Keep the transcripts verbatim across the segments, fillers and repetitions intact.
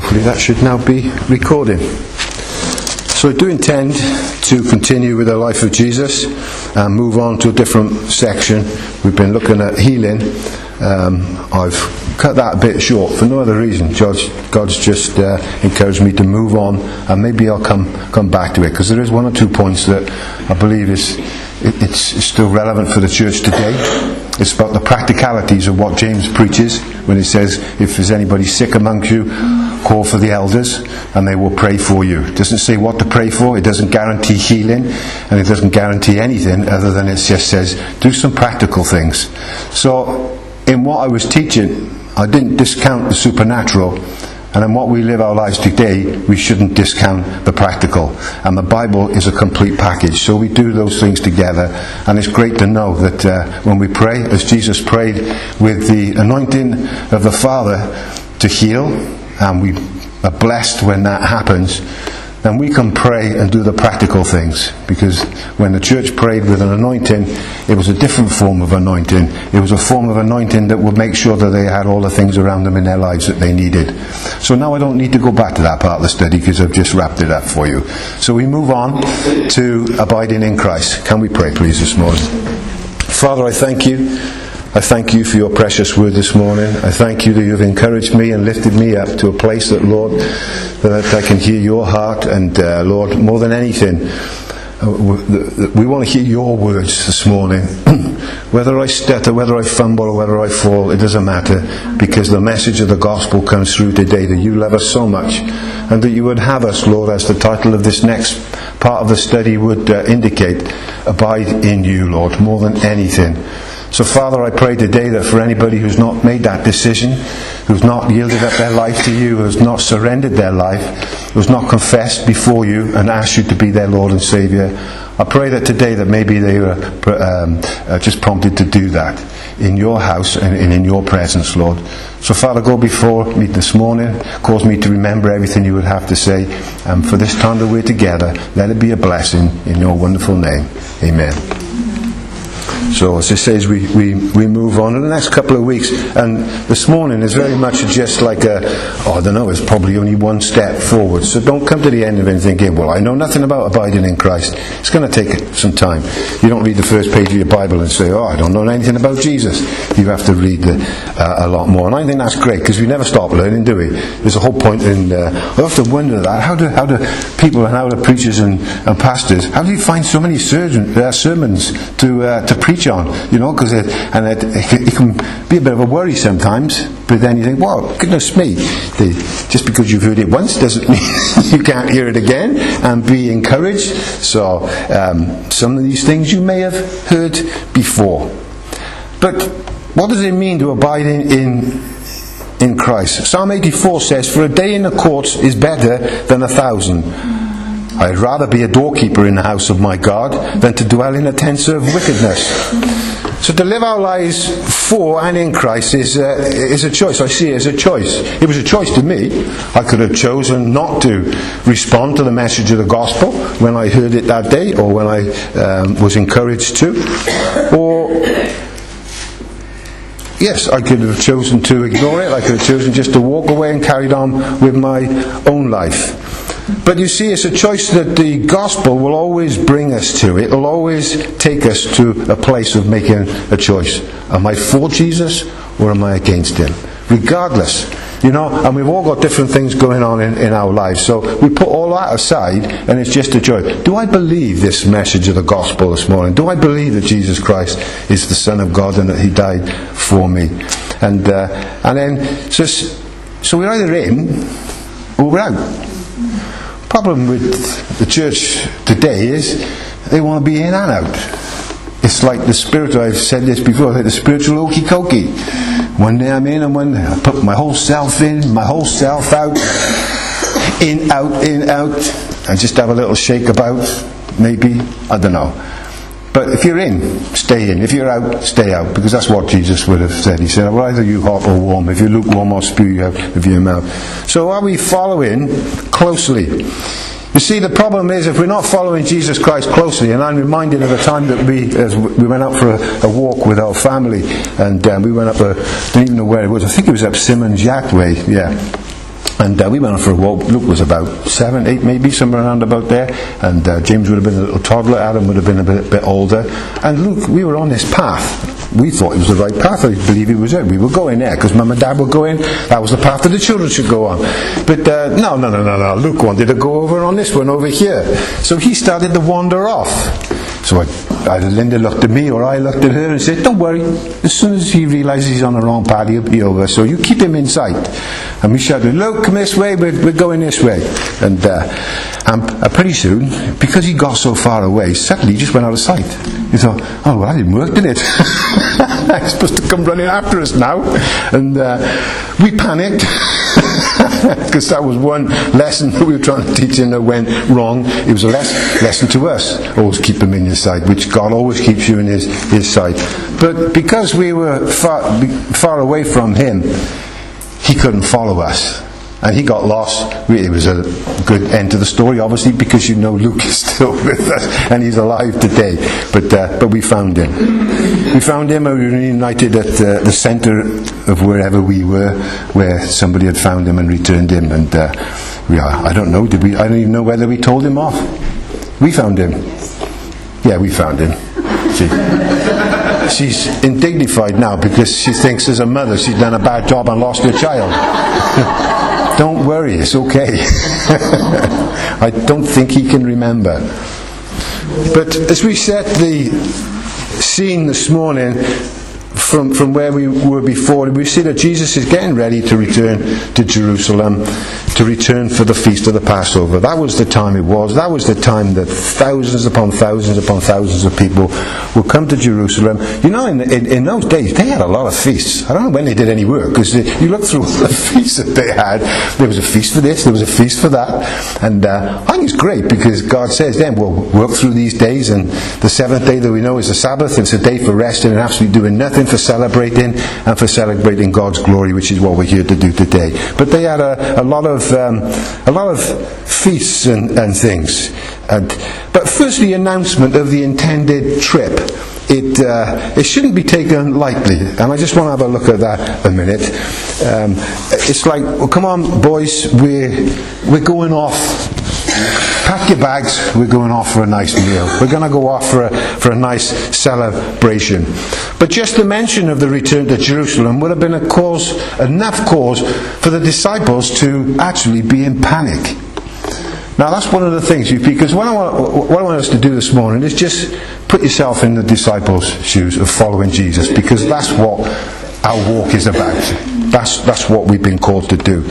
Hopefully that should now be recording. So I do intend to continue with the life of Jesus and move on to a different section. We've been looking at healing. Um, I've cut that a bit short for no other reason. God's, God's just uh, encouraged me to move on, and maybe I'll come come back to it, because there is one or two points that I believe is it, it's, it's still relevant for the church today. It's about the practicalities of what James preaches when he says, if there's anybody sick amongst you, call for the elders and they will pray for you. It doesn't say what to pray for. It doesn't guarantee healing, and it doesn't guarantee anything other than it just says do some practical things. So in what I was teaching, I didn't discount the supernatural, and in what we live our lives today, we shouldn't discount the practical. And the Bible is a complete package, so we do those things together. And it's great to know that uh, when we pray, as Jesus prayed with the anointing of the Father to heal, and we are blessed when that happens, then we can pray and do the practical things. Because when the church prayed with an anointing, it was a different form of anointing. It was a form of anointing that would make sure that they had all the things around them in their lives that they needed. So now I don't need to go back to that part of the study, because I've just wrapped it up for you. So we move on to abiding in Christ. Can we pray, please, this morning? Father, I thank you. I thank you for your precious word this morning. I thank you that you've encouraged me and lifted me up to a place that, Lord, that I can hear your heart. And uh, Lord, more than anything, uh, we want to hear your words this morning. Whether I stutter, whether I fumble, or whether I fall, it doesn't matter, because the message of the gospel comes through today, that you love us so much, and that you would have us, Lord, as the title of this next part of the study would uh, indicate, abide in you, Lord, more than anything. So, Father, I pray today that for anybody who's not made that decision, who's not yielded up their life to you, who's not surrendered their life, who's not confessed before you and asked you to be their Lord and Saviour, I pray that today that maybe they were um, uh, just prompted to do that in your house and in your presence, Lord. So, Father, go before me this morning. Cause me to remember everything you would have to say. And for this time that we're together, let it be a blessing in your wonderful name. Amen. So as it says, we, we, we move on in the next couple of weeks, and this morning is very much just like a, oh, I don't know, it's probably only one step forward. So don't come to the end of it thinking, well, I know nothing about abiding in Christ. It's going to take some time. You don't read the first page of your Bible and say, oh, I don't know anything about Jesus. You have to read the, uh, a lot more. And I think that's great, because we never stop learning, do we? There's a whole point in, uh, I often wonder that, how do, how do people and how do preachers and, and pastors, how do you find so many surgeon, uh, sermons to, uh, to preach on, you know, because it, and it, it can be a bit of a worry sometimes, but then you think, wow, goodness me, the, just because you've heard it once doesn't mean you can't hear it again and be encouraged. So um, some of these things you may have heard before. But what does it mean to abide in, in in Christ? Psalm eighty-four says, for a day in the courts is better than a thousand. I'd rather be a doorkeeper in the house of my God than to dwell in a tent of wickedness. So to live our lives for and in Christ is uh, is a choice. I see it as a choice. It was a choice to me. I could have chosen not to respond to the message of the gospel when I heard it that day, or when I um, was encouraged to. Or, yes, I could have chosen to ignore it. I could have chosen just to walk away and carried on with my own life. But you see, it's a choice that the gospel will always bring us to. It will always take us to a place of making a choice. Am I for Jesus or am I against him? Regardless. You know, and we've all got different things going on in, in our lives. So we put all that aside, and it's just a joy. Do I believe this message of the gospel this morning? Do I believe that Jesus Christ is the Son of God and that he died for me? And uh, and then, so, so we're either in or we're out. Problem with the church today is they want to be in and out. It's like the spiritual, I've said this before, like the spiritual okey cokey. One day I'm in, and one day I put my whole self in, my whole self out, in, out, in, out, and just have a little shake about, maybe, I don't know. But if you're in, stay in. If you're out, stay out. Because that's what Jesus would have said. He said, well, either you hot or warm. If you're lukewarm, I'll spew you out of your mouth. So are we following closely? You see, the problem is, if we're not following Jesus Christ closely, and I'm reminded of the time that we as we went out for a, a walk with our family, and um, we went up, a, I don't even know where it was, I think it was up Simmons Yacht Way, yeah. And uh, we went for a walk. Luke was about seven, eight maybe, somewhere around about there. And uh, James would have been a little toddler. Adam would have been a bit, bit older. And Luke, we were on this path. We thought it was the right path. I believe it was it. We were going there because Mum and Dad were going. That was the path that the children should go on. But uh, no, no, no, no, no. Luke wanted to go over on this one over here. So he started to wander off. So I, either Linda looked at me or I looked at her and said, don't worry. As soon as he realises he's on the wrong path, he'll be over. So you keep him in sight. And we shouted, Luke, come this way. We're, we're going this way. And, uh, and uh, pretty soon, because he got so far away, suddenly he just went out of sight. He thought, oh, well, that didn't work, did it? He's supposed to come running after us now. And uh, we panicked. Because that was one lesson that we were trying to teach him that went wrong. It was a les- lesson to us. Always keep him in your sight, which God always keeps you in his, his sight. But because we were far, far away from him, he couldn't follow us. And he got lost. It was a good end to the story, obviously, because you know Luke is still with us and he's alive today. But uh, but we found him. We found him and we were reunited at uh, the centre of wherever we were, where somebody had found him and returned him. And uh, we are. I don't know. Did we? I don't even know whether we told him off. We found him. Yeah, we found him. She, she's indignified now because she thinks as a mother she's done a bad job and lost her child. Don't worry, it's okay. I don't think he can remember. But as we set the scene this morning from, from where we were before, we see that Jesus is getting ready to return to Jerusalem, to return for the feast of the Passover. That was the time it was. That was the time that thousands upon thousands upon thousands of people would come to Jerusalem. You know, in, in, in those days, they had a lot of feasts. I don't know when they did any work, because you look through all the feasts that they had. There was a feast for this, there was a feast for that. And uh, I think it's great, because God says then we'll work through these days, and the seventh day that we know is the Sabbath. It's a day for resting and absolutely doing nothing, for celebrating, and for celebrating God's glory, which is what we're here to do today. But they had a, a lot of um, a lot of feasts and, and things. And, but first, the announcement of the intended trip. It uh, it shouldn't be taken lightly, and I just want to have a look at that a minute. Um, it's like, well, come on, boys, we're we're going off. Pack your bags. We're going off for a nice meal. We're going to go off for a, for a nice celebration. But just the mention of the return to Jerusalem would have been a cause, enough cause for the disciples to actually be in panic. Now that's one of the things, because what I want, what I want us to do this morning is just put yourself in the disciples' shoes of following Jesus, because that's what our walk is about. That's that's what we've been called to do.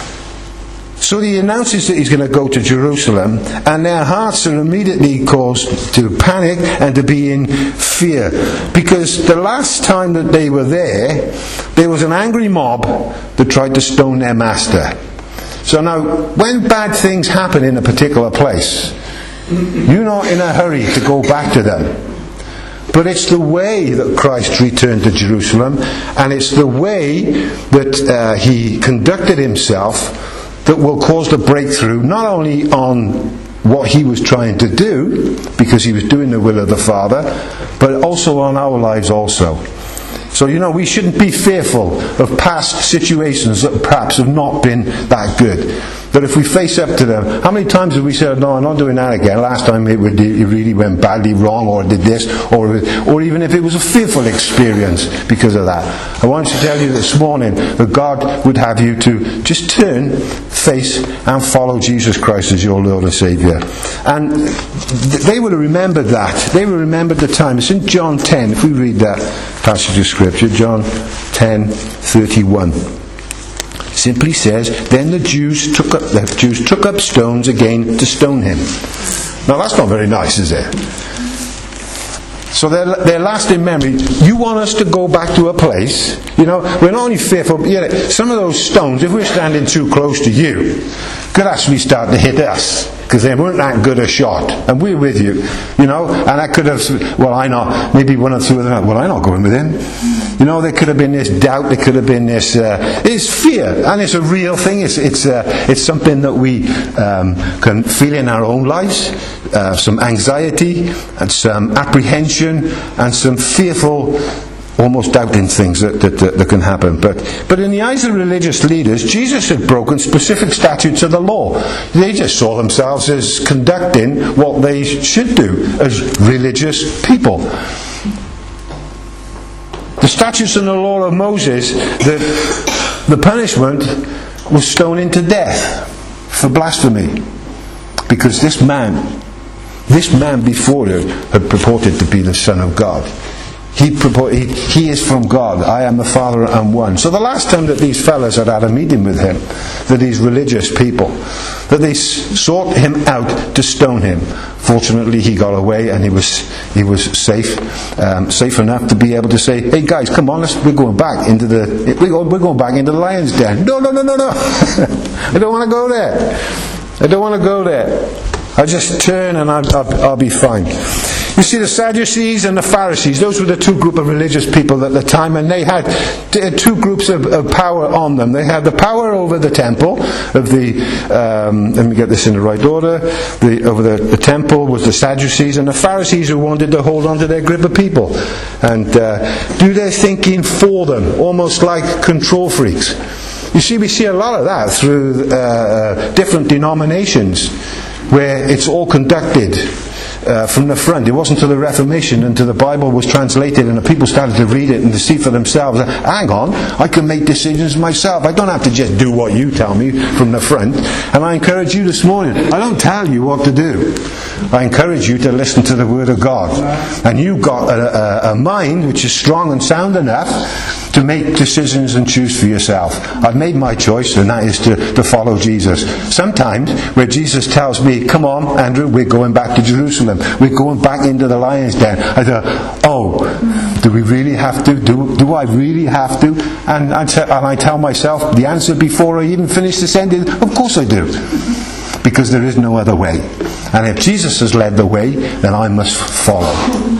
So he announces that he's going to go to Jerusalem, and their hearts are immediately caused to panic and to be in fear. Because the last time that they were there, there was an angry mob that tried to stone their master. So now, when bad things happen in a particular place, you're not in a hurry to go back to them. But it's the way that Christ returned to Jerusalem, and it's the way that uh, he conducted himself that will cause the breakthrough, not only on what he was trying to do, because he was doing the will of the Father, but also on our lives also. So, you know, we shouldn't be fearful of past situations that perhaps have not been that good. That if we face up to them, how many times have we said, no, I'm not doing that again. Last time it, would, it really went badly wrong, or did this, or, or even if it was a fearful experience because of that. I want to tell you this morning that God would have you to just turn, face, and follow Jesus Christ as your Lord and Saviour. And they would have remembered that. They would have remembered the time. It's in John ten, if we read that passage of Scripture, John ten thirty-one. Simply says, then the Jews took up the Jews took up stones again to stone him. Now that's not very nice, is it? So their, their lasting memory, you want us to go back to a place, you know, we're not only fearful, you know, some of those stones, if we're standing too close to you, could actually start to hit us, because they weren't that good a shot, and we're with you, you know, and that could have, well, I know, maybe one or two of them, well, I'm not going with him. You know, there could have been this doubt, there could have been this, uh, it's fear, and it's a real thing, it's it's uh, it's something that we um, can feel in our own lives, uh, some anxiety, and some apprehension, and some fearful almost doubting things that, that, that, that can happen. But, but in the eyes of religious leaders, Jesus had broken specific statutes of the law. They just saw themselves as conducting what they should do as religious people. The statutes and the law of Moses, the, the punishment was stoning to death for blasphemy. Because this man, this man before it had purported to be the Son of God. He, purport, he, he is from God. I am the Father and one. So the last time that these fellas had had a meeting with him, that these religious people, that they sought him out to stone him. Fortunately, he got away and he was he was safe, um, safe enough to be able to say, "Hey guys, come on, let's, we're going back into the we're going, we're going back into the lion's den." No, no, no, no, no. I don't want to go there. I don't want to go there. I'll just turn and I'll, I'll, I'll be fine. You see, the Sadducees and the Pharisees, those were the two groups of religious people at the time, and they had two groups of, of power on them. They had the power over the temple, of the, um, let me get this in the right order, the, over the, the temple was the Sadducees, and the Pharisees who wanted to hold on to their grip of people and uh, do their thinking for them, almost like control freaks. You see, we see a lot of that through uh, different denominations, where it's all conducted Uh, from the front. It wasn't until the Reformation, until the Bible was translated and the people started to read it and to see for themselves, hang on, I can make decisions myself. I don't have to just do what you tell me from the front. And I encourage you this morning, I don't tell you what to do. I encourage you to listen to the Word of God. And you've got a, a, a mind which is strong and sound enough to make decisions and choose for yourself. I've made my choice, and that is to, to follow Jesus. Sometimes where Jesus tells me, come on Andrew, we're going back to Jerusalem, we're going back into the lion's den, I thought, oh, do we really have to? Do, do I really have to? And I, t- and I tell myself the answer before I even finish the sentence, of course I do. Because there is no other way. And if Jesus has led the way, then I must follow.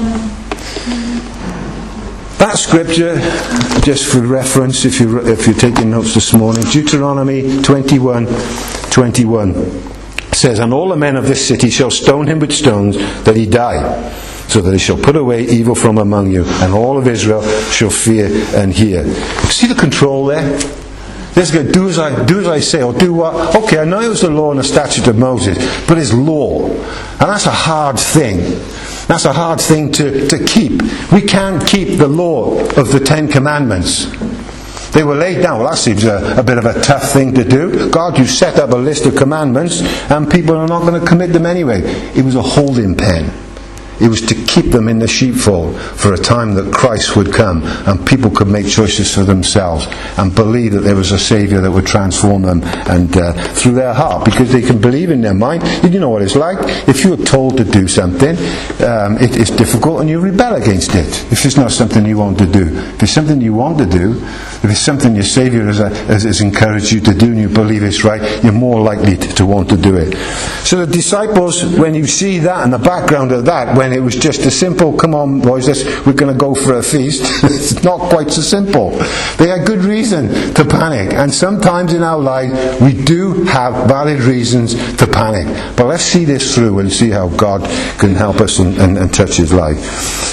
That scripture, just for reference, if you if you're taking notes this morning, Deuteronomy twenty-one twenty-one says, "And all the men of this city shall stone him with stones, that he die, so that he shall put away evil from among you, and all of Israel shall fear and hear." See the control there? Let's go, do as I do as I say, or do what? Okay, I know it was the law and the statute of Moses, but it's law, and that's a hard thing. That's a hard thing to, to keep. We can't keep the law of the Ten Commandments. They were laid down. Well, that seems a, a bit of a tough thing to do. God, you set up a list of commandments, and people are not going to commit them anyway. It was a holding pen. It was to keep them in the sheepfold for a time that Christ would come and people could make choices for themselves and believe that there was a Saviour that would transform them and uh, through their heart, because they can believe in their mind. You know what it's like. If you're told to do something, um, it, it's difficult and you rebel against it. If it's not something you want to do. If it's something you want to do, if it's something your Saviour has, has, has encouraged you to do and you believe it's right, you're more likely to, to want to do it. So the disciples, when you see that and the background of that, when it was just a simple, come on boys, let's, we're going to go for a feast. It's not quite so simple. They had good reason to panic. And sometimes in our lives, we do have valid reasons to panic. But let's see this through and see how God can help us and, and, and touch his life.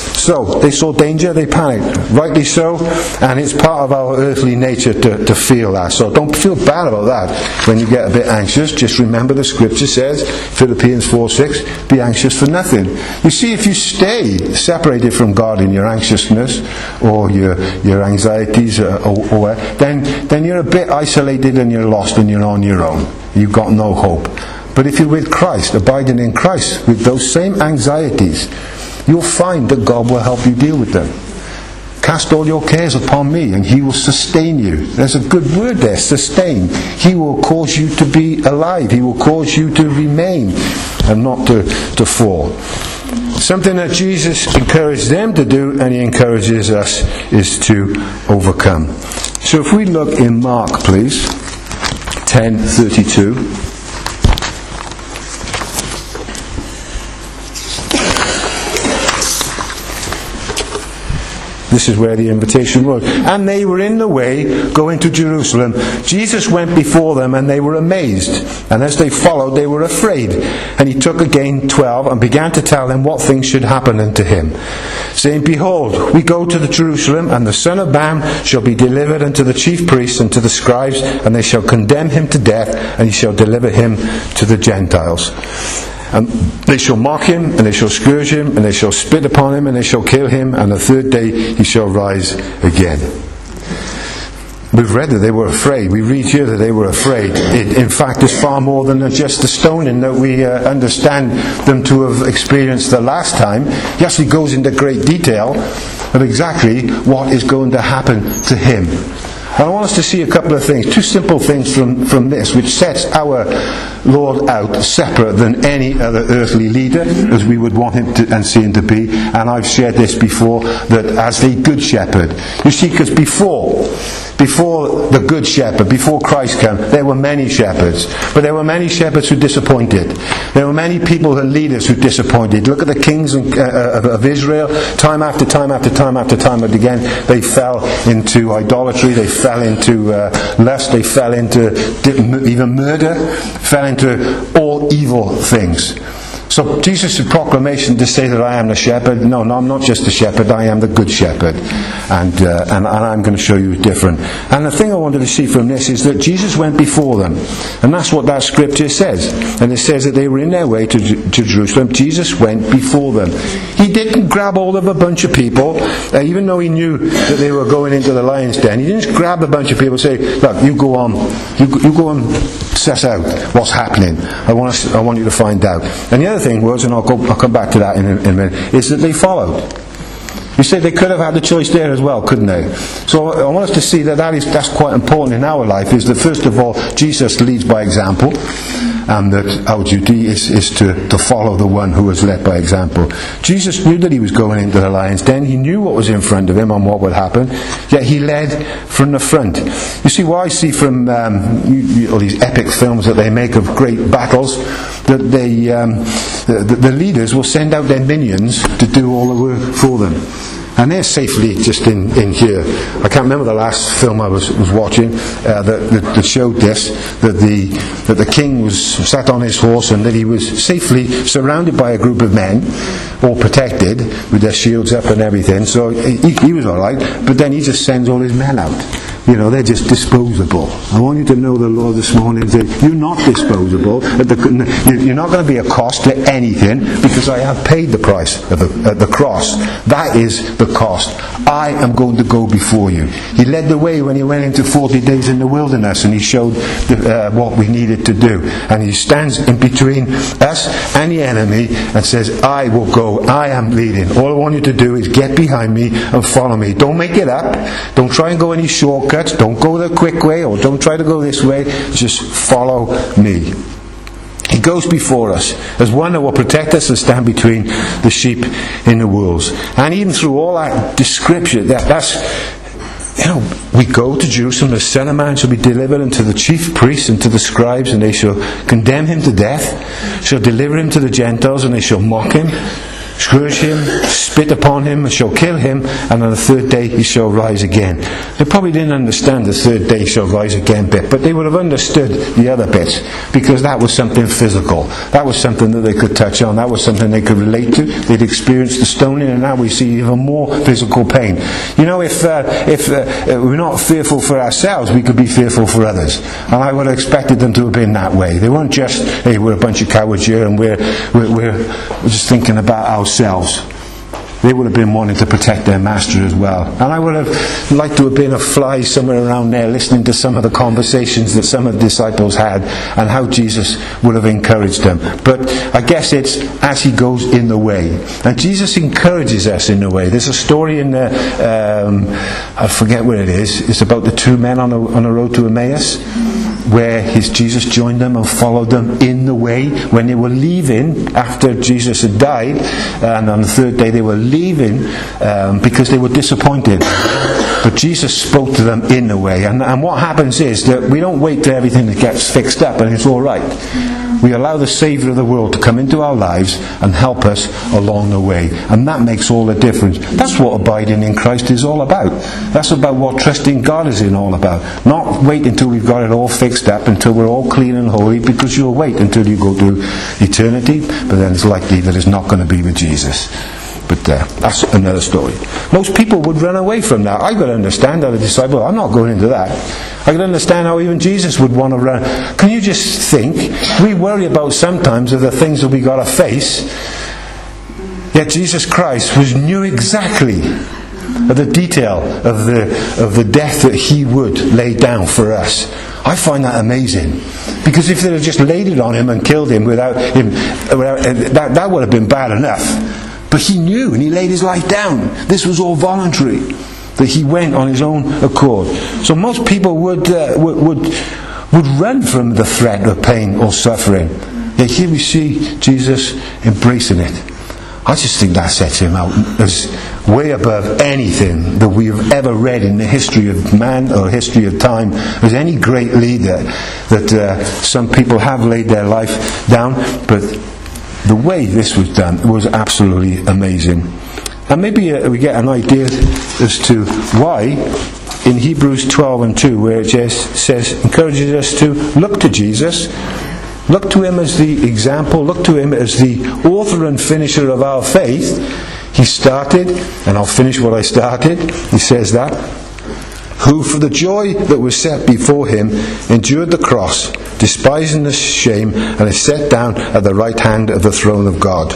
So, they saw danger, they panicked. Rightly so. And it's part of our earthly nature to, to feel that. So don't feel bad about that when you get a bit anxious. Just remember the scripture says, Philippians four six, be anxious for nothing. You see, if you stay separated from God in your anxiousness or your your anxieties or, or, or then then you're a bit isolated and you're lost and you're on your own. You've got no hope. But if you're with Christ, abiding in Christ with those same anxieties, you'll find that God will help you deal with them. Cast all your cares upon me and he will sustain you. There's a good word there, sustain. He will cause you to be alive. He will cause you to remain and not to, to fall. Something that Jesus encouraged them to do and he encourages us is to overcome. So if we look in Mark, please, ten thirty-two. This is where the invitation was. And they were in the way going to Jerusalem. Jesus went before them, and they were amazed. And as they followed, they were afraid. And he took again twelve and began to tell them what things should happen unto him, saying, Behold, we go to the Jerusalem, and the Son of Man shall be delivered unto the chief priests and to the scribes, and they shall condemn him to death, and he shall deliver him to the Gentiles. And they shall mock him, and they shall scourge him, and they shall spit upon him, and they shall kill him, and the third day he shall rise again. We've read that they were afraid. We read here that they were afraid. It, in fact, it's far more than just the stoning that we uh, understand them to have experienced the last time. He actually goes into great detail of exactly what is going to happen to him. And I want us to see a couple of things, two simple things from, from this, which sets our Lord out separate than any other earthly leader, as we would want him to and see him to be. And I've shared this before, that as the Good Shepherd. You see, because before, before the Good Shepherd, before Christ came, there were many shepherds. But there were many shepherds who disappointed. There were many people and leaders who disappointed. Look at the kings of, uh, of Israel. Time after time after time after time again, they fell into idolatry. They fell into uh, lust. They fell into even murder. Fell into all evil things. So Jesus' proclamation to say that I am the shepherd, no, no, I'm not just the shepherd, I am the good shepherd. And, uh, and, and I'm going to show you different. And the thing I wanted to see from this is that Jesus went before them. And that's what that scripture says. And it says that they were in their way to, to Jerusalem. Jesus went before them. He didn't grab hold of a bunch of people, uh, even though he knew that they were going into the lion's den. He didn't just grab a bunch of people and say, look, you go on, you, you go and suss out what's happening. I want, us, I want you to find out. And the other thing was, and I'll, go, I'll come back to that in a, in a minute, is that they followed. You say they could have had the choice there as well, couldn't they? So I want us to see that, that is, that's quite important in our life, is that first of all, Jesus leads by example, and that our duty is, is to, to follow the one who was led by example. Jesus knew that he was going into the lion's den. He knew what was in front of him and what would happen, yet he led from the front. You see, what I see from um, you, you, all these epic films that they make of great battles, that they, um, the, the leaders will send out their minions to do all the work for them. And they're safely just in, in here. I can't remember the last film I was, was watching uh, that, that, that showed this, that the, that the king was sat on his horse and that he was safely surrounded by a group of men, all protected, with their shields up and everything. So he, he was alright, but then he just sends all his men out. You know, they're just disposable. I want you to know the Lord this morning that you're not disposable. You're not going to be a cost to anything, because I have paid the price of the, at the cross. That is the cost. I am going to go before you. He led the way when he went into forty days in the wilderness, and he showed the, uh, what we needed to do. And he stands in between us and the enemy and says, I will go. I am leading. All I want you to do is get behind me and follow me. Don't make it up. Don't try and go any shortcuts. Don't go the quick way, or don't try to go this way. Just follow me. He goes before us as one that will protect us and stand between the sheep and the wolves. And even through all that description, that, that's, you know, we go to Jerusalem, the Son of Man shall be delivered unto the chief priests and to the scribes, and they shall condemn him to death, shall deliver him to the Gentiles, and they shall mock him, scourge him, spit upon him, and shall kill him, and on the third day he shall rise again. They probably didn't understand the third day shall rise again bit, but they would have understood the other bits, because that was something physical. That was something that they could touch on. That was something they could relate to. They'd experienced the stoning, and now we see even more physical pain. You know, if uh, if uh, we're not fearful for ourselves, we could be fearful for others. And I would have expected them to have been that way. They weren't just, hey, we're a bunch of cowards here, and we're we're, we're, we're just thinking about our ourselves. They would have been wanting to protect their master as well. And I would have liked to have been a fly somewhere around there, listening to some of the conversations that some of the disciples had, and how Jesus would have encouraged them. But I guess it's as he goes in the way. And Jesus encourages us in the way. There's a story in the, um, I forget where it is, it's about the two men on the, on the road to Emmaus, where his Jesus joined them and followed them in the way when they were leaving after Jesus had died, and on the third day they were leaving um, because they were disappointed. But Jesus spoke to them in a way. And, and what happens is that we don't wait till everything gets fixed up and it's all right. We allow the Saviour of the world to come into our lives and help us along the way. And that makes all the difference. That's what abiding in Christ is all about. That's about what trusting God is in all about. Not wait until we've got it all fixed up, until we're all clean and holy, because you'll wait until you go to eternity, but then it's likely that it's not going to be with Jesus. But uh, that's another story. Most people would run away from that. I could understand how the disciple, I'm not going into that. I could understand how even Jesus would want to run. Can you just think? We worry about sometimes of the things that we got to face. Yet Jesus Christ was knew exactly the detail of the of the death that he would lay down for us. I find that amazing. Because if they had just laid it on him and killed him without him, without, that, that would have been bad enough. But he knew, and he laid his life down. This was all voluntary, that he went on his own accord. So most people would uh, would, would would run from the threat of pain or suffering. Yet here we see Jesus embracing it. I just think that sets him out as way above anything that we've ever read in the history of man or history of time. As any great leader that uh, some people have laid their life down, but the way this was done was absolutely amazing. And maybe uh, we get an idea as to why in Hebrews twelve and two, where it just says, encourages us to look to Jesus, look to him as the example, look to him as the author and finisher of our faith. He started, and I'll finish what I started. He says that, who for the joy that was set before him endured the cross, despising the shame, and is set down at the right hand of the throne of God.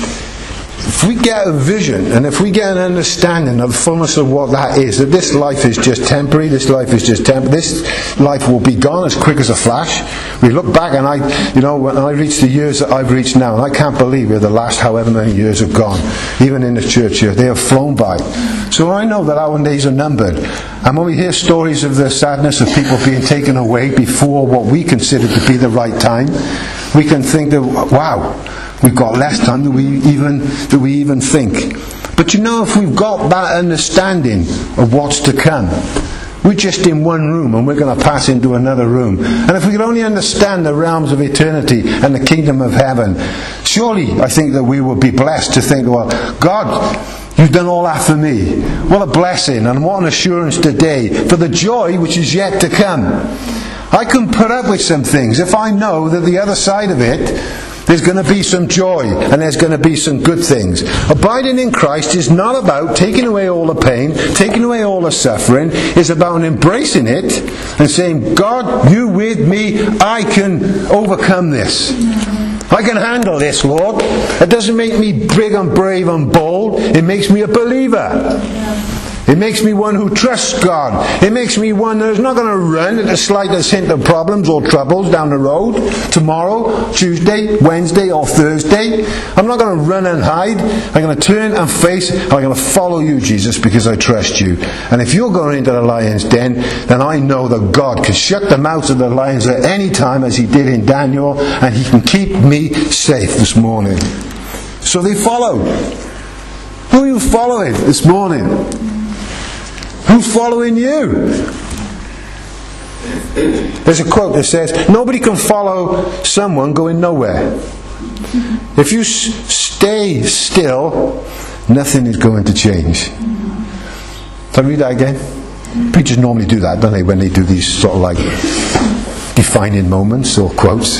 If we get a vision, and if we get an understanding of the fullness of what that is, that this life is just temporary, this life is just temporary, this life will be gone as quick as a flash. We look back, and I, you know, when I reach the years that I've reached now, and I can't believe where the last however many years have gone, even in the church here, they have flown by. So I know that our days are numbered. And when we hear stories of the sadness of people being taken away before what we consider to be the right time, we can think that, wow, we've got less time than we even than we even think. But you know, if we've got that understanding of what's to come, we're just in one room and we're going to pass into another room. And if we could only understand the realms of eternity and the kingdom of heaven, surely I think that we would be blessed to think, well, God, you've done all that for me. What a blessing, and what an assurance today for the joy which is yet to come. I can put up with some things if I know that the other side of it, there's going to be some joy and there's going to be some good things. Abiding in Christ is not about taking away all the pain, taking away all the suffering. It's about embracing it and saying, God, you with me, I can overcome this. I can handle this, Lord. It doesn't make me big and brave and bold. It makes me a believer. It makes me one who trusts God. It makes me one that is not going to run at the slightest hint of problems or troubles down the road. Tomorrow, Tuesday, Wednesday or Thursday. I'm not going to run and hide. I'm going to turn and face. I'm going to follow you, Jesus, because I trust you. And if you're going into the lion's den, then I know that God can shut the mouths of the lions at any time, as he did in Daniel, and he can keep me safe this morning. So they followed. Who are you following this morning? Who's following you? There's a quote that says, nobody can follow someone going nowhere. If you s- stay still, nothing is going to change. Can I read that again? Preachers normally do that, don't they, when they do these sort of like defining moments or quotes?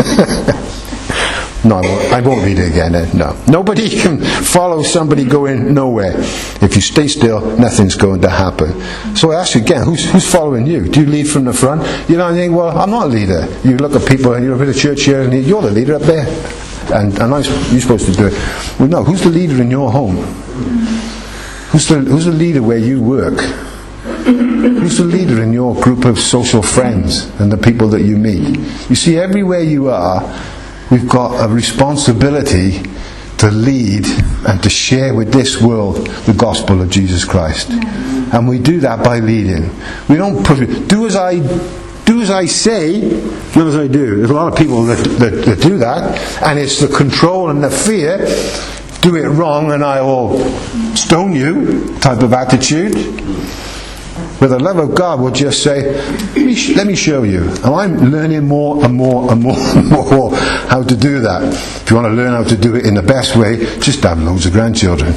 No, I won't read it again. No. Nobody can follow somebody going nowhere. If you stay still, nothing's going to happen. So I ask you again, who's, who's following you? Do you lead from the front? You know, you think, well, I'm not a leader. You look at people, and you're a bit of church here, and you're the leader up there. And, and I'm, you're supposed to do it. Well, no, who's the leader in your home? Who's the, who's the leader where you work? Who's the leader in your group of social friends and the people that you meet? You see, everywhere you are, we've got a responsibility to lead and to share with this world the gospel of Jesus Christ. And we do that by leading. We don't push it. Do as I do as I say, not as I do. There's a lot of people that, that, that do that, and it's the control and the fear. Do it wrong and I will stone you type of attitude. where the love of God will just say, let me, sh- let me show you. And I'm learning more and more and more and more how to do that. If you want to learn how to do it in the best way, just have loads of grandchildren.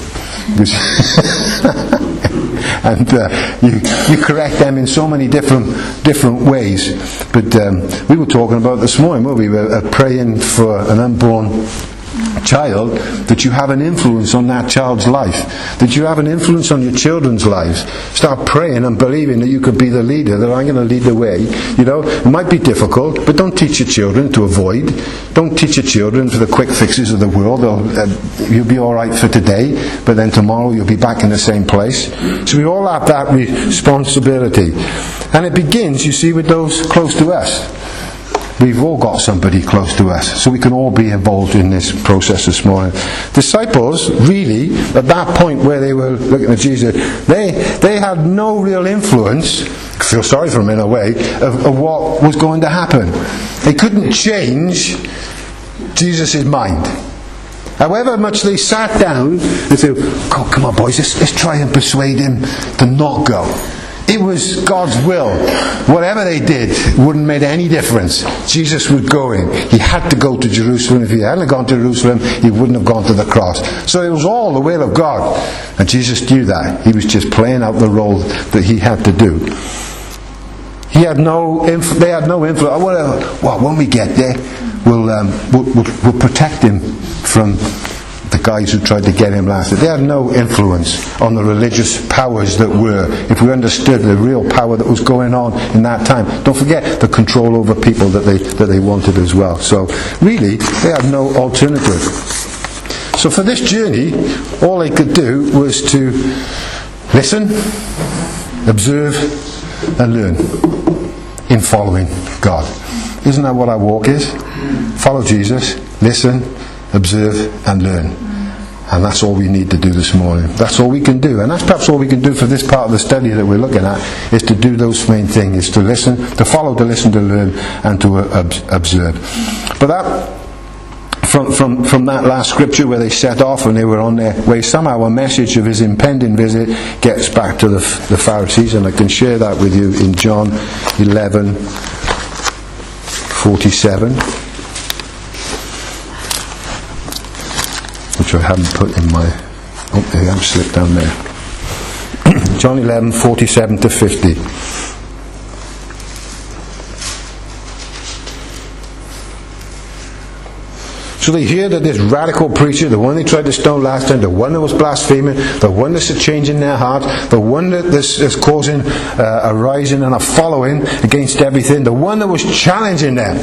And uh, you, you correct them in so many different different ways. But um, we were talking about this morning, weren't we? We were uh, praying for an unborn child, that you have an influence on that child's life, that you have an influence on your children's lives. Start praying and believing that you could be the leader, that I'm going to lead the way. You know, it might be difficult, but don't teach your children to avoid. Don't teach your children for the quick fixes of the world. Uh, you'll be all right for today, but then tomorrow you'll be back in the same place. So we all have that responsibility, and it begins, you see, with those close to us. We've all got somebody close to us, so we can all be involved in this process this morning. Disciples, really, at that point where they were looking at Jesus, they they had no real influence, I feel sorry for them in a way, of, of what was going to happen. They couldn't change Jesus' mind. However much they sat down and said, oh, come on boys, let's, let's try and persuade him to not go. It was God's will. Whatever they did wouldn't make any difference. Jesus was going. He had to go to Jerusalem. If he hadn't gone to Jerusalem, he wouldn't have gone to the cross. So it was all the will of God. And Jesus knew that. He was just playing out the role that he had to do. He had no inf- they had no influence. Well, when we get there, we'll, um, we'll, we'll, we'll protect him from the guys who tried to get him last. They had no influence on the religious powers that were. If we understood the real power that was going on in that time, don't forget the control over people that they that they wanted as well. So really, they had no alternative. So for this journey, all they could do was to listen, observe, and learn in following God. Isn't that what our walk is? Follow Jesus, listen, observe and learn. And that's all we need to do this morning. That's all we can do. And that's perhaps all we can do for this part of the study that we're looking at, is to do those main things, is to listen, to follow, to listen, to learn, and to uh, observe. But that, from, from, from that last scripture where they set off and they were on their way, somehow a message of his impending visit gets back to the, the Pharisees, and I can share that with you in John eleven forty-seven. Which I haven't put in my... Oh, they have slipped down there. John eleven, forty-seven to fifty. So they hear that this radical preacher, the one they tried to stone last time, the one that was blaspheming, the one that's a change in their heart, the one that this is causing uh, a rising and a following against everything, the one that was challenging them,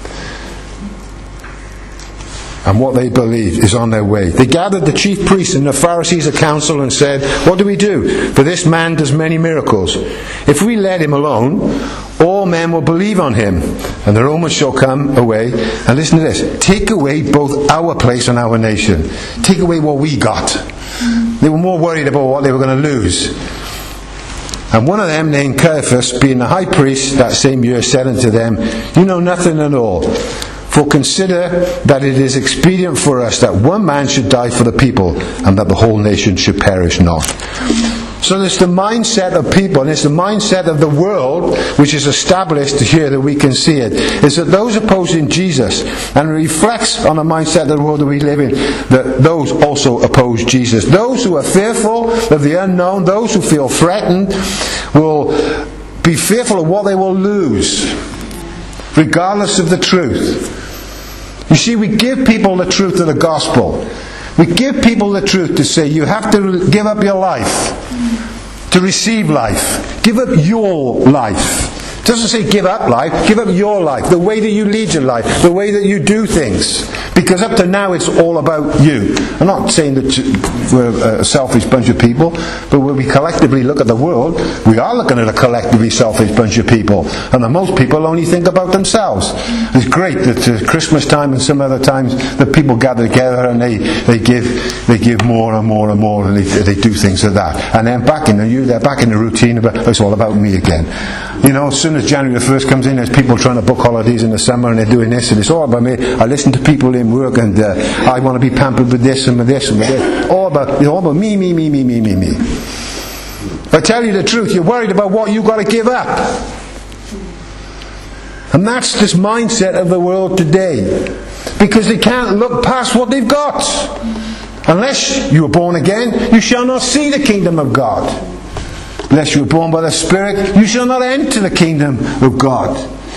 and what they believe is on their way. They gathered the chief priests and the Pharisees a council and said, what do we do? For this man does many miracles. If we let him alone, all men will believe on him, and the Romans shall come away. And listen to this. Take away both our place and our nation. Take away what we got. They were more worried about what they were going to lose. And one of them, named Caiaphas, being the high priest that same year, said unto them, you know nothing at all. For consider that it is expedient for us that one man should die for the people, and that the whole nation should perish not. So there's the mindset of people, and it's the mindset of the world, which is established here that we can see it, is that those opposing Jesus, and it reflects on the mindset of the world that we live in, that those also oppose Jesus. Those who are fearful of the unknown, those who feel threatened, will be fearful of what they will lose, regardless of the truth. You see, we give people the truth of the gospel. We give people the truth to say, you have to give up your life to receive life. Give up your life. It doesn't say give up life, give up your life, the way that you lead your life, the way that you do things. Because up to now it's all about you. I'm not saying that we're a selfish bunch of people, but when we collectively look at the world, we are looking at a collectively selfish bunch of people. And that most people only think about themselves. It's great that at Christmas time and some other times that people gather together and they, they give they give more and more and more, and they, they do things like that. And then back in the you they're back in the routine of it's all about me again. You know, as soon as January the first comes in, there's people trying to book holidays in the summer and they're doing this and it's all about me. I listen to people in work and uh, I want to be pampered with this and with this and with this. All about, it's all about me, me, me, me, me, me, me. If I tell you the truth, you're worried about what you've got to give up. And that's this mindset of the world today. Because they can't look past what they've got. Unless you are born again, you shall not see the kingdom of God. Unless you are born by the Spirit, you shall not enter the kingdom of God.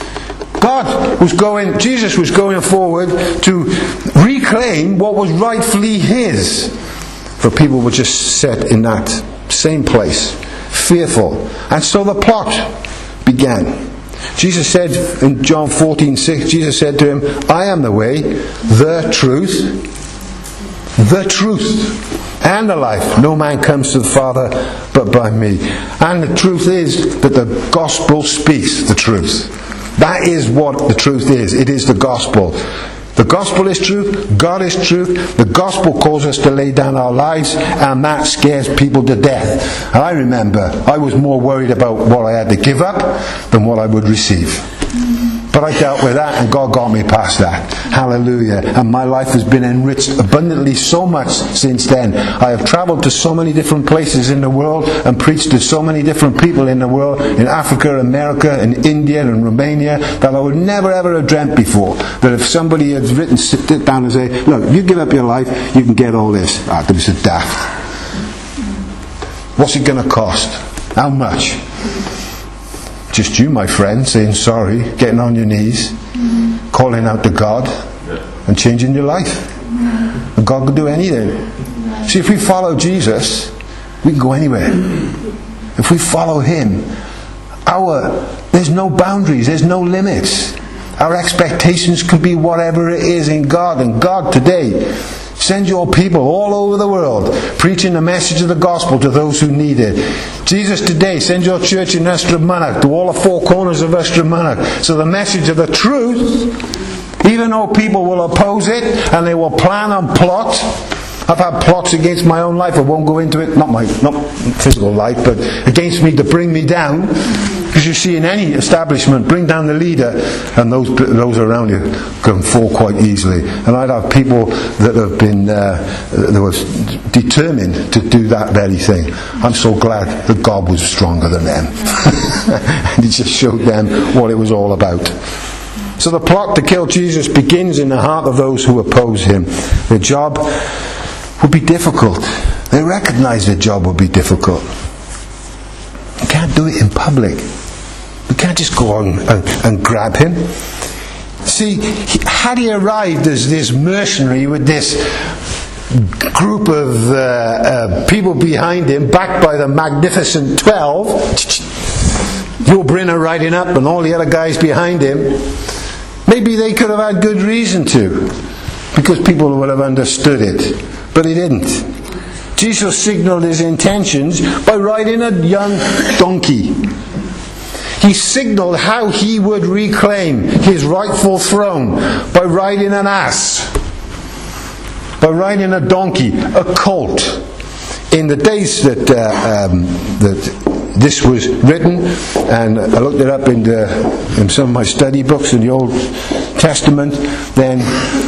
God was going, Jesus was going forward to reclaim what was rightfully His. For people were just set in that same place, fearful. And so the plot began. Jesus said in John fourteen six, Jesus said to him, I am the way, the truth, the truth, and the life. No man comes to the Father but by me. And the truth is that the gospel speaks the truth. That is what the truth is. It is the gospel. The gospel is truth, God is truth, the gospel calls us to lay down our lives, and that scares people to death. And I remember, I was more worried about what I had to give up than what I would receive. But I dealt with that, and God got me past that. Hallelujah. And my life has been enriched abundantly so much since then. I have travelled to so many different places in the world and preached to so many different people in the world, in Africa, America, in India, and Romania, that I would never ever have dreamt before. That if somebody had written, sit down and say, look, you give up your life, you can get all this. Ah, that was a daft. What's it going to cost? How much? Just you, my friend, saying sorry, getting on your knees, mm-hmm. calling out to God, yeah. and changing your life. Yeah. And God can do anything. Yeah. See, if we follow Jesus, we can go anywhere. Mm-hmm. If we follow Him, our there's no boundaries, there's no limits. Our expectations could be whatever it is in God. And God today, send your people all over the world preaching the message of the gospel to those who need it. Jesus today, send your church in Estramanak to all the four corners of Estramanak. So the message of the truth, even though people will oppose it and they will plan and plot. I've had plots against my own life. I won't go into it. Not my not physical life, but against me to bring me down. Because you see, in any establishment, bring down the leader, and those those around you can fall quite easily. And I'd have people that have been uh, that was determined to do that very thing. I'm so glad that God was stronger than them, and He just showed them what it was all about. So the plot to kill Jesus begins in the heart of those who oppose Him. Their job would be difficult. They recognize their job would be difficult. You can't do it in public. You can't just go on and, and grab Him. See, had He arrived as this mercenary with this group of uh, uh, people behind Him, backed by the Magnificent Twelve, Joe Brinner riding up and all the other guys behind Him, maybe they could have had good reason to, because people would have understood it. But He didn't. Jesus signalled His intentions by riding a young donkey. He signalled how He would reclaim His rightful throne by riding an ass, by riding a donkey, a colt. In the days that uh, um, that this was written, and I looked it up in, the, in some of my study books in the Old Testament, then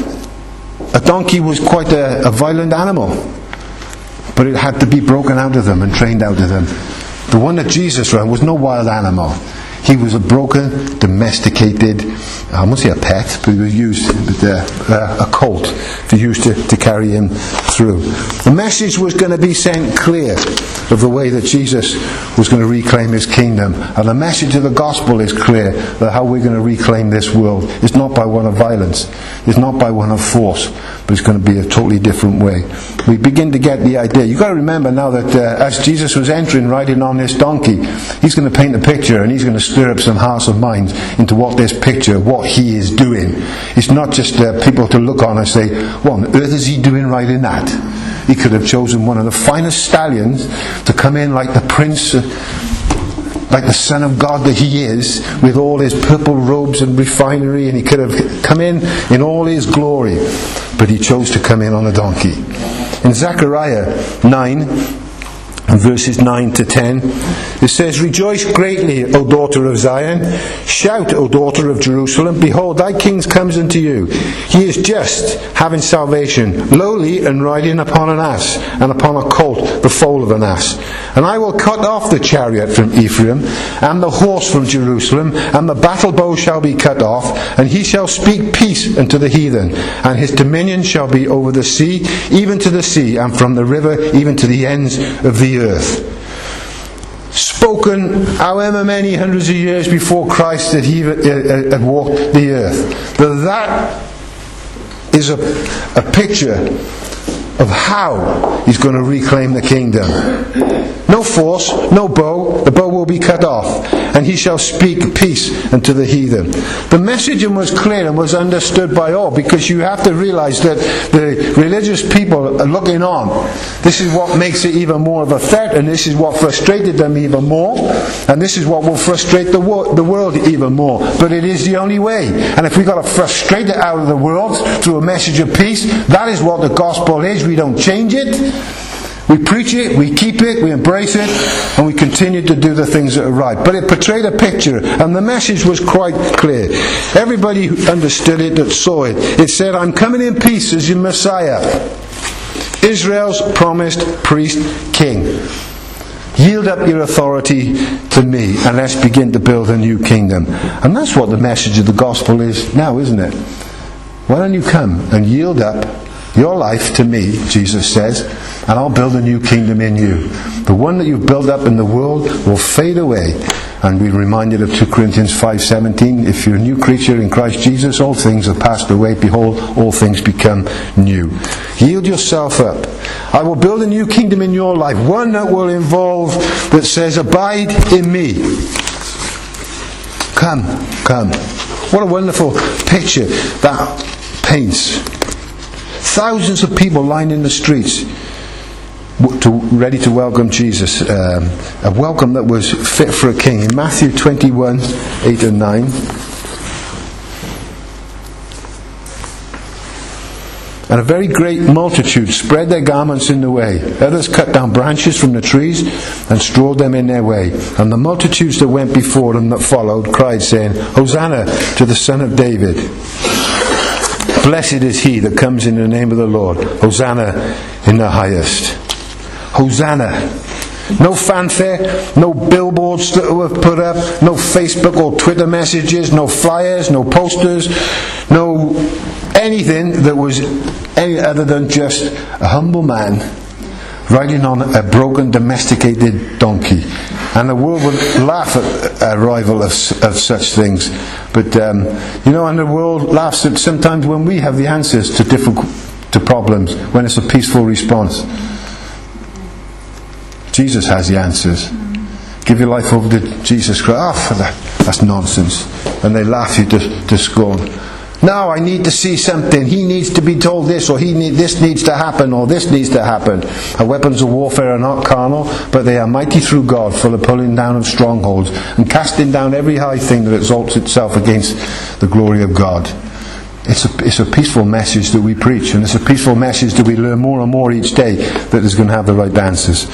a donkey was quite a, a violent animal. But it had to be broken out of them and trained out of them. The one that Jesus ran was no wild animal. He was a broken, domesticated, I won't say a pet, but he was used, but, uh, a colt, to use to, to carry him through. The message was going to be sent clear of the way that Jesus was going to reclaim His kingdom. And the message of the gospel is clear that how we're going to reclaim this world. It's not by one of violence. It's not by one of force. But it's going to be a totally different way. We begin to get the idea. You've got to remember now that uh, as Jesus was entering riding on this donkey, He's going to paint a picture, and He's going to stir up some hearts and minds into what this picture, what He is doing. It's not just uh, people to look on and say, what on earth is He doing riding that? He could have chosen one of the finest stallions to come in like the prince, uh, like the Son of God that He is, with all His purple robes and refinery, and He could have come in in all His glory. But He chose to come in on a donkey. In Zechariah nine, verses nine to ten. It says, "Rejoice greatly, O daughter of Zion. Shout, O daughter of Jerusalem. Behold, thy king comes unto you. He is just, having salvation, lowly, and riding upon an ass, and upon a colt, the foal of an ass. And I will cut off the chariot from Ephraim, and the horse from Jerusalem, and the battle bow shall be cut off, and he shall speak peace unto the heathen. And his dominion shall be over the sea, even to the sea, and from the river even to the ends of the earth." Spoken however many hundreds of years before Christ that he had walked the earth. But that is a, a picture of how he's going to reclaim the kingdom. No force, no bow, the bow will be cut off, and he shall speak peace unto the heathen. The message was clear and was understood by all, because you have to realize that the religious people are looking on. This is what makes it even more of a threat, and this is what frustrated them even more, and this is what will frustrate the, wo- the world even more. But it is the only way. And if we've got to frustrate it out of the world through a message of peace, that is what the gospel is. We don't change it. We preach it, we keep it, we embrace it, and we continue to do the things that are right. But it portrayed a picture, and the message was quite clear. Everybody who understood it, that saw it, it said, "I'm coming in peace as your Messiah, Israel's promised priest king. Yield up your authority to me, and let's begin to build a new kingdom." And that's what the message of the gospel is now, isn't it? Why don't you come and yield up your life to me, Jesus says, and I'll build a new kingdom in you. The one that you've built up in the world will fade away. And we're reminded of two Corinthians five seventeen, if you're a new creature in Christ Jesus, all things have passed away, behold, all things become new. Yield yourself up. I will build a new kingdom in your life, one that will involve, that says, abide in me. Come, come. What a wonderful picture that paints. Thousands of people lined in the streets, to, ready to welcome Jesus. Um, a welcome that was fit for a king. In Matthew twenty-one, eight and nine. "And a very great multitude spread their garments in the way. Others cut down branches from the trees and strawed them in their way. And the multitudes that went before them that followed cried, saying, Hosanna to the Son of David. Blessed is he that comes in the name of the Lord. Hosanna in the highest." Hosanna. No fanfare, no billboards that were put up, no Facebook or Twitter messages, no flyers, no posters, no anything that was any other than just a humble man riding on a broken domesticated donkey. And the world would laugh at a rival of, of such things. But, um, you know, and the world laughs at sometimes when we have the answers to difficult to problems, when it's a peaceful response. Jesus has the answers. Give your life over to Jesus Christ. Oh, that, that's nonsense. And they laugh you to, to scorn. No, I need to see something. He needs to be told this, or he need, this needs to happen, or this needs to happen. Our weapons of warfare are not carnal, but they are mighty through God for the pulling down of strongholds and casting down every high thing that exalts itself against the glory of God. It's a, it's a peaceful message that we preach, and it's a peaceful message that we learn more and more each day that is going to have the right answers.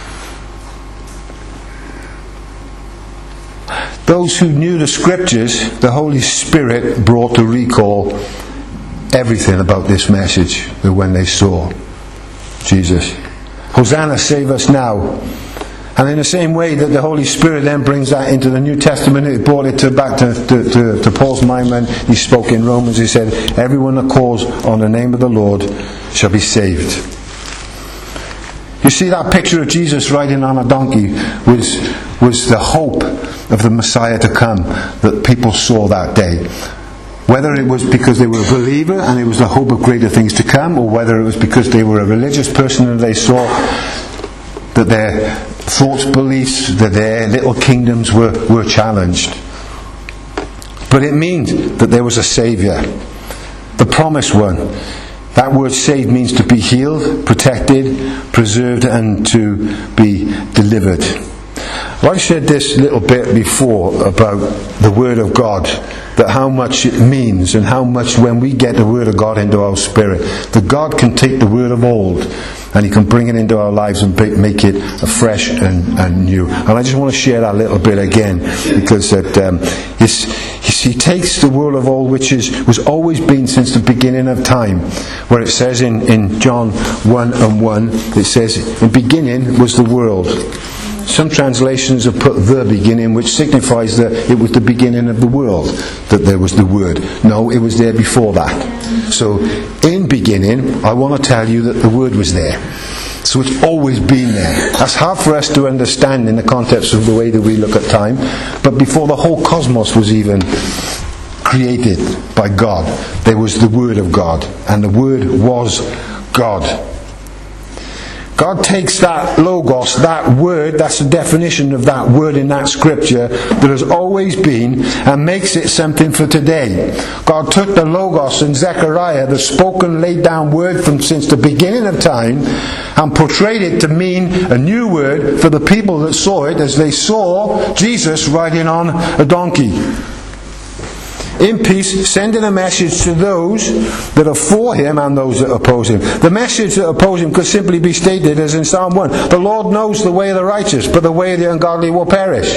Those who knew the scriptures, the Holy Spirit brought to recall everything about this message when they saw Jesus. Hosanna, save us now. And in the same way that the Holy Spirit then brings that into the New Testament, it brought it to, back to, to, to, to Paul's mind when he spoke in Romans. He said, everyone that calls on the name of the Lord shall be saved. You see, that picture of Jesus riding on a donkey was, was the hope of the Messiah to come that people saw that day. Whether it was because they were a believer and it was the hope of greater things to come, or whether it was because they were a religious person and they saw that their thoughts, beliefs, that their little kingdoms were, were challenged. But it means that there was a Saviour, the promised one. That word saved means to be healed, protected, preserved, and to be delivered. Well, I said this little bit before about the Word of God, that how much it means and how much when we get the Word of God into our spirit, that God can take the Word of old and He can bring it into our lives and make it fresh and, and new. And I just want to share that little bit again, because that um, it's, He takes the Word of old, which is was always been since the beginning of time, where it says in, in John one and one, it says, in beginning was the world. Some translations have put the beginning, which signifies that it was the beginning of the world, that there was the Word. No, it was there before that. So, in beginning, I want to tell you that the Word was there. So it's always been there. That's hard for us to understand in the context of the way that we look at time. But before the whole cosmos was even created by God, there was the Word of God. And the Word was God. God takes that logos, that word, that's the definition of that word in that scripture that has always been, and makes it something for today. God took the logos in Zechariah, the spoken, laid down word from since the beginning of time, and portrayed it to mean a new word for the people that saw it as they saw Jesus riding on a donkey. In peace, sending a message to those that are for Him and those that oppose Him. The message that oppose Him could simply be stated as in Psalm one. The Lord knows the way of the righteous, but the way of the ungodly will perish.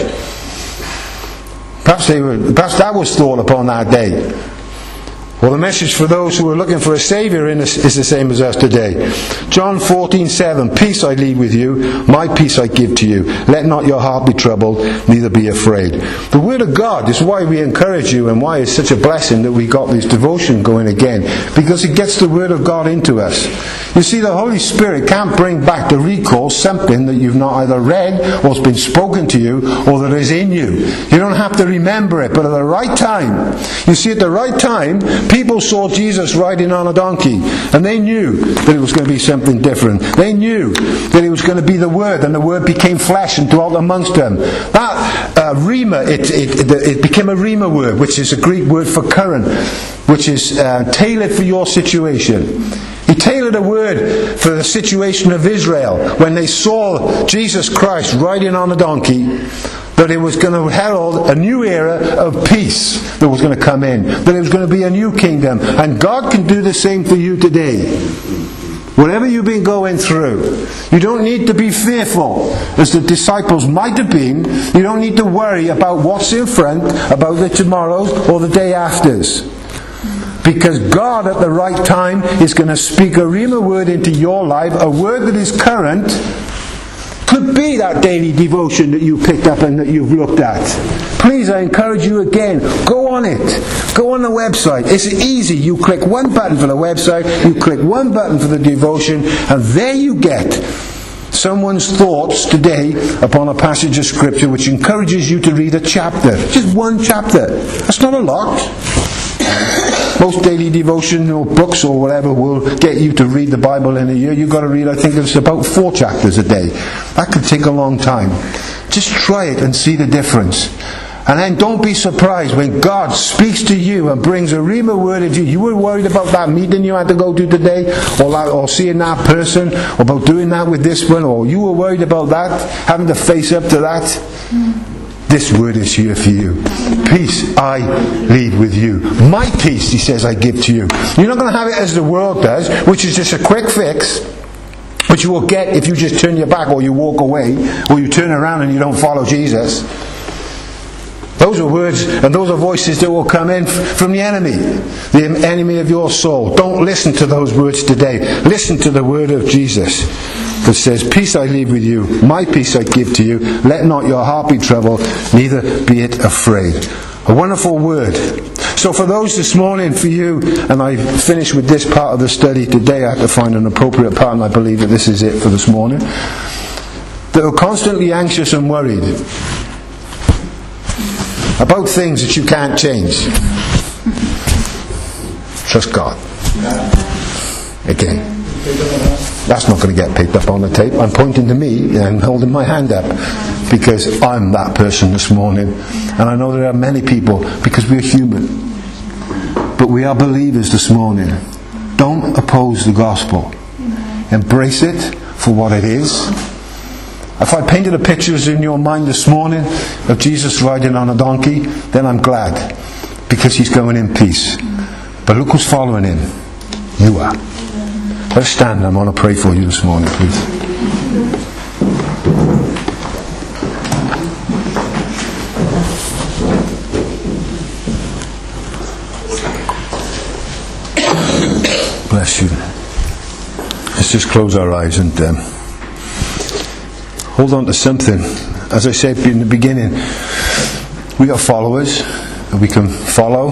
Perhaps, they were, perhaps that was thought upon that day. Well, the message for those who are looking for a Saviour is the same as us today. John fourteen seven, peace I leave with you, my peace I give to you. Let not your heart be troubled, neither be afraid. The Word of God is why we encourage you, and why it's such a blessing that we got this devotion going again. Because it gets the Word of God into us. You see, the Holy Spirit can't bring back to recall something that you've not either read, or has been spoken to you, or that is in you. You don't have to remember it, but at the right time, you see, at the right time, people saw Jesus riding on a donkey, and they knew that it was going to be something different. They knew that it was going to be the Word, and the Word became flesh and dwelt amongst them. That uh, rhema, it, it, it became a rhema word, which is a Greek word for current, which is uh, tailored for your situation. He tailored a word for the situation of Israel when they saw Jesus Christ riding on a donkey, that it was going to herald a new era of peace that was going to come in, that it was going to be a new kingdom. And God can do the same for you today. Whatever you've been going through, you don't need to be fearful, as the disciples might have been. You don't need to worry about what's in front, about the tomorrows or the day afters. Because God at the right time is going to speak a rhema word into your life, a word that is current. Could be that daily devotion that you picked up and that you've looked at. Please, I encourage you again, go on it. Go on the website. It's easy. You click one button for the website, you click one button for the devotion, and there you get someone's thoughts today upon a passage of Scripture which encourages you to read a chapter. Just one chapter. That's not a lot. Most daily devotional books or whatever will get you to read the Bible in a year. You've got to read, I think it's about four chapters a day. That could take a long time. Just try it and see the difference. And then don't be surprised when God speaks to you and brings a rhema word into you. You were worried about that meeting you had to go to today, or, that, or seeing that person, or about doing that with this one, or you were worried about that, having to face up to that. This word is here for you. Peace I leave with you. My peace, He says, I give to you. You're not going to have it as the world does, which is just a quick fix, which you will get if you just turn your back, or you walk away, or you turn around and you don't follow Jesus. Those are words and those are voices that will come in from the enemy, the enemy of your soul. Don't listen to those words today. Listen to the word of Jesus that says, peace I leave with you, my peace I give to you. Let not your heart be troubled, neither be it afraid. A wonderful word. So for those this morning, for you, and I finish with this part of the study today, I have to find an appropriate part, and I believe that this is it for this morning, that are constantly anxious and worried about things that you can't change. Trust God. Again. That's not going to get picked up on the tape. I'm pointing to me and holding my hand up because I'm that person this morning. And I know there are many people, because we're human. But we are believers this morning. Don't oppose the gospel. Embrace it for what it is. If I painted a picture in your mind this morning of Jesus riding on a donkey, then I'm glad, because he's going in peace. But look who's following him. You are. Let's stand. I want to pray for you this morning, please. Bless you. Let's just close our eyes and um, hold on to something. As I said in the beginning, we are followers, and we can follow.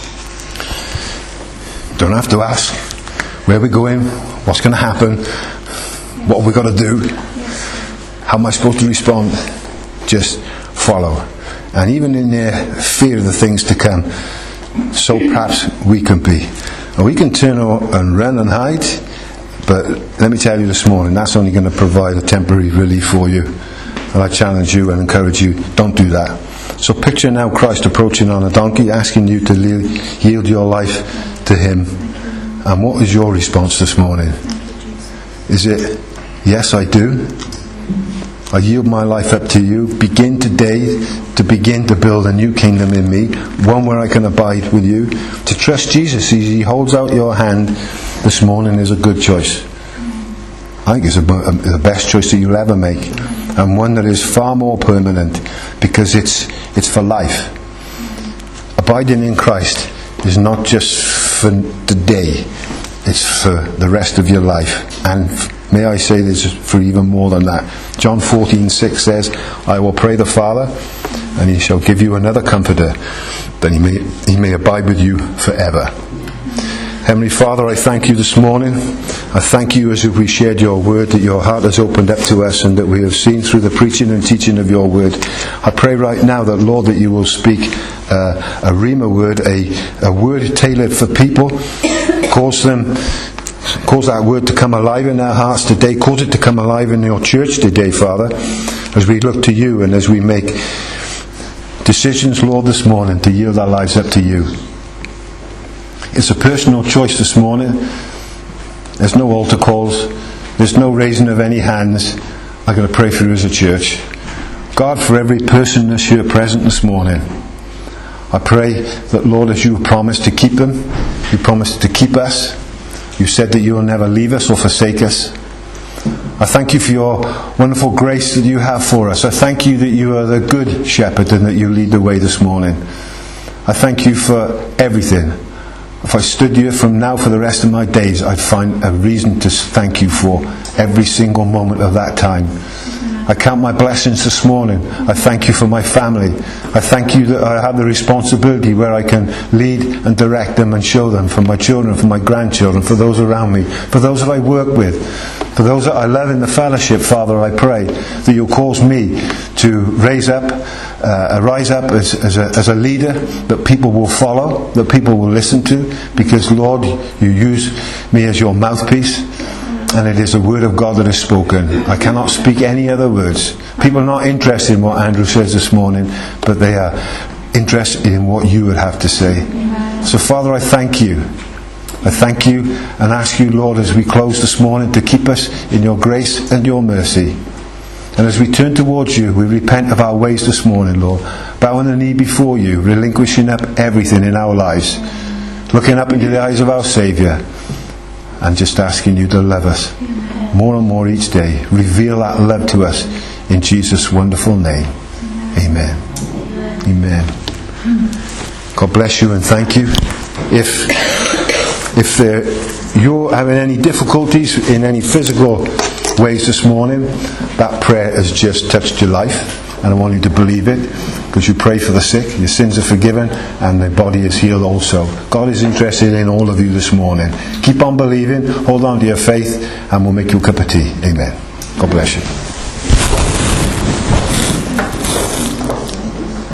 Don't have to ask where we're going, what's going to happen, what have we got to do, how am I supposed to respond. Just follow. And even in their fear of the things to come, so perhaps we can be. And we can turn and run and hide, but let me tell you this morning, that's only going to provide a temporary relief for you. And I challenge you and encourage you, don't do that. So picture now Christ approaching on a donkey, asking you to yield your life to him. And what is your response this morning? Is it, yes, I do. I yield my life up to you. Begin today to begin to build a new kingdom in me, one where I can abide with you. To trust Jesus as he holds out your hand this morning is a good choice. I think it's a, a, the best choice that you'll ever make, and one that is far more permanent, because it's it's for life. Abiding in Christ is not just for today, it's for the rest of your life. And may I say this, for even more than that. John fourteen six says, I will pray the Father, and he shall give you another comforter, that he may, he may abide with you forever. Heavenly Father, I thank you this morning. I thank you as if we shared your word, that your heart has opened up to us, and that we have seen through the preaching and teaching of your word. I pray right now that, Lord, that you will speak uh, a rhema word, a, a word tailored for people. Cause them, cause that word to come alive in our hearts today. Cause it to come alive in your church today, Father, as we look to you and as we make decisions, Lord, this morning to yield our lives up to you. It's a personal choice this morning. There's no altar calls. There's no raising of any hands. I'm going to pray for you as a church. God, for every person that's here present this morning, I pray that, Lord, as you promised to keep them, you promised to keep us. You said that you will never leave us or forsake us. I thank you for your wonderful grace that you have for us. I thank you that you are the good shepherd and that you lead the way this morning. I thank you for everything. If I stood here from now for the rest of my days, I'd find a reason to thank you for every single moment of that time. I count my blessings this morning. I thank you for my family. I thank you that I have the responsibility where I can lead and direct them and show them, for my children, for my grandchildren, for those around me, for those that I work with, for those that I love in the fellowship. Father, I pray that you'll cause me to raise up, uh, rise up as, as, a, as a leader that people will follow, that people will listen to, because, Lord, you use me as your mouthpiece. And it is the word of God that is spoken. I cannot speak any other words. People are not interested in what Andrew says this morning, but they are interested in what you would have to say. So, Father, I thank you. I thank you and ask you, Lord, as we close this morning, to keep us in your grace and your mercy. And as we turn towards you, we repent of our ways this morning, Lord, bowing the knee before you, relinquishing up everything in our lives, looking up into the eyes of our Saviour, and just asking you to love us more and more each day. Reveal that love to us in Jesus' wonderful name. Amen. Amen. God bless you and thank you. If if there, you're having any difficulties in any physical ways this morning, that prayer has just touched your life. And I want you to believe it, because you pray for the sick, your sins are forgiven, and the body is healed also. God is interested in all of you this morning. Keep on believing, hold on to your faith, and we'll make you a cup of tea. Amen. God bless you.